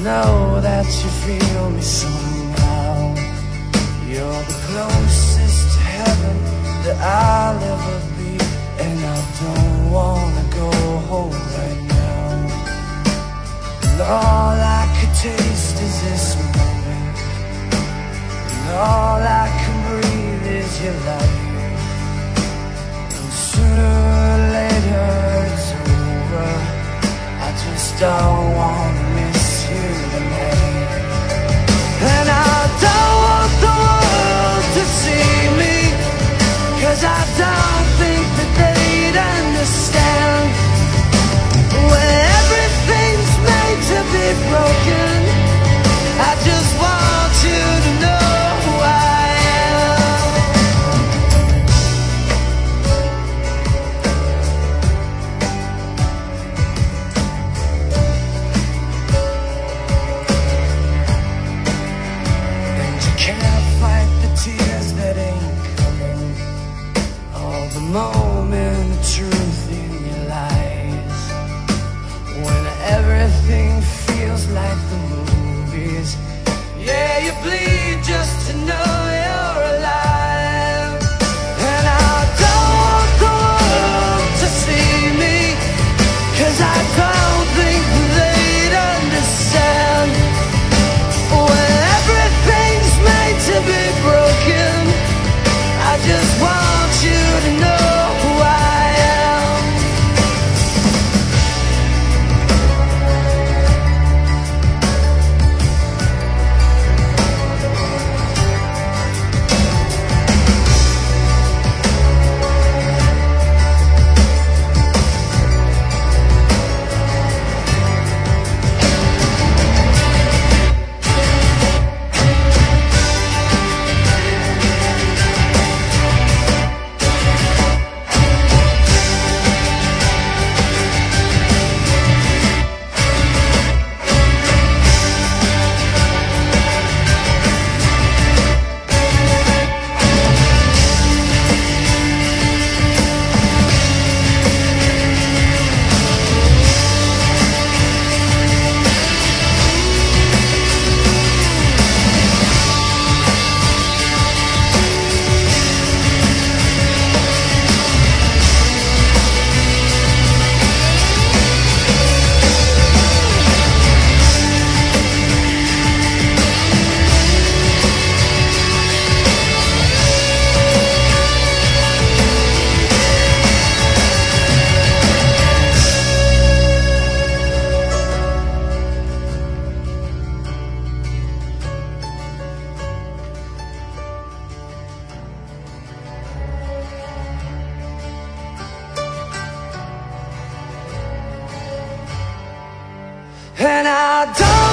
know that you feel me somehow. You're the closest to heaven that I'll ever be, and I don't wanna go home right now. And all I could taste is this moment, and all I can breathe is your light. And sooner or later it's over, I just don't wanna miss you tonight. And I don't want the world to see me, 'cause I don't think that they'd understand. When everything's made to be broken, I just want you to know who I am. And you can't fight the tears that ain't coming, all the moment of truth in your lies. When everything feels like the movies, yeah, you bleed just to know you're alive. And I don't want the world to see me, 'cause I don't think they'd understand. When everything's made to be broken, I just want you to know who I am. And I don't